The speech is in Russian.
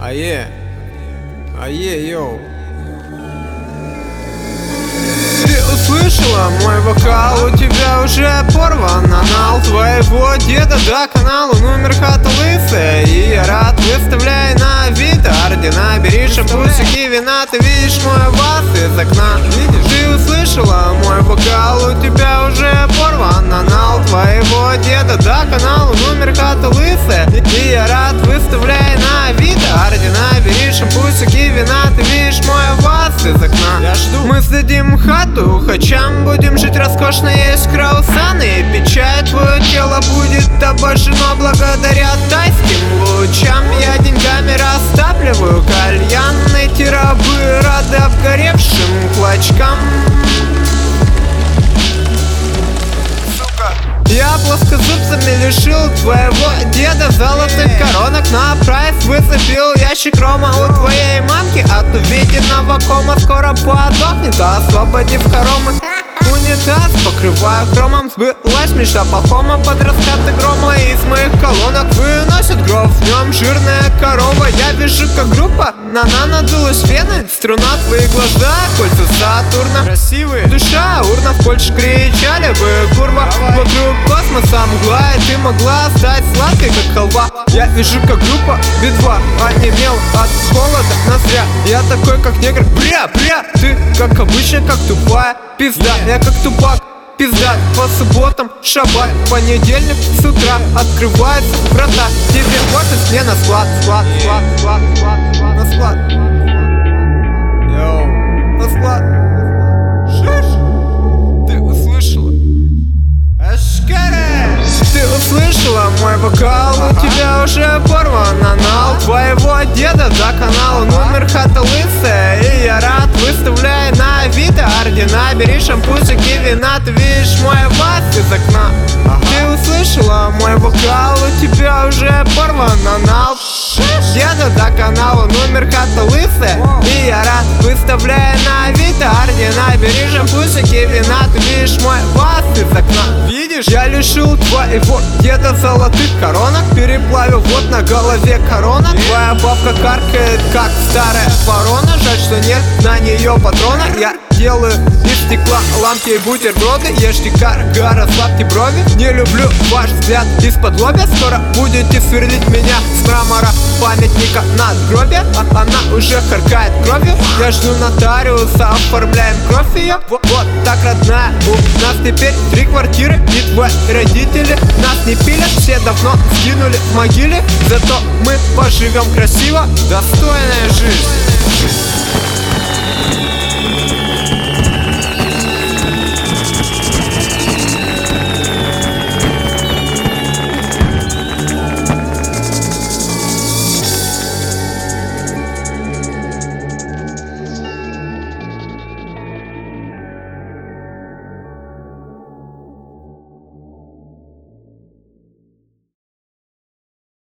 Йоу. Ты услышала мой вокал, у тебя уже порван анал твоего деда до канала номер хата лысая. И я рад, выставляй на вид ордена, бери шампусики, вина, ты видишь мой вас из окна. Ты услышала мой вокал, у тебя уже порван анал твоего деда до канала номер хата лысая. И я рад, выставляй на вид ордена, бери шампусики, вина, ты видишь мой вас из окна. Я жду. Мы сдадим хату хачам, будем жить роскошно, есть круассаны. Печать твое тело будет обожжено благодаря тайским лучам. Я деньгами растапливаю кальян, эти рабы рады обгоревшим клочкам. Я плоскозубцами лишил твоего деда золотых коронок, на прайс выцепил ящик рома у твоей мамки. От увиденного кома скоро подохнет, освободив хоромы. Унитаз покрываю хромом, сбылась мечта Пахома под раскаты грома. Из моих колонок выносит гроб, в нем жирная корова. Я вижу, как группа надулась вены, струна твои глаза, кольца Сатурна. Красивые, душа, урна в Польше кричали бы, курва. Вокруг космоса мгла, и ты могла стать сладкой, как халва. Я вижу, как группа Би-2 онемел от холода ноздря. Я такой, как негр, бря, ты как обычно, как тупая пизда. Я как Тупак, пизда. По субботам шаббат, понедельник с утра открываются врата. Тебе хватит мне на склад. На склад. Йоу, на склад. Шиш. Ты услышала? Ашкаре. Ты услышала мой вокал, у тебя уже порван анал твоего деда до канала номер хата лысая. И я рад, выставляй на вид ордена, бери шампусики, вина, ты видишь мой вас из окна. Ты услышала мой вокал, у тебя уже порван анал деда до канала номер хата лысая. И я рад, выставляй на вид ордена, бери шампусики, вина, ты видишь мой вас из окна. Видишь, я лишил твоего деда золотых коронок, переплавил вот на голове корона. Твоя бабка каркает, как старая ворона, жаль, что нет на нее патрона. Я делаю из стекла ламки и бутерброды, ешьте гара, расслабьте брови. Не люблю ваш взгляд из-под лобья, скоро будете сверлить меня с мрамора памятника надгробия. Она уже харкает кровью, я жду нотариуса, оформляем кровь ее. Вот так, родная, у нас теперь 3 квартиры, и твои родители нас не пилят, все давно сгинули в могиле. Зато мы поживем красиво, достойная жизнь.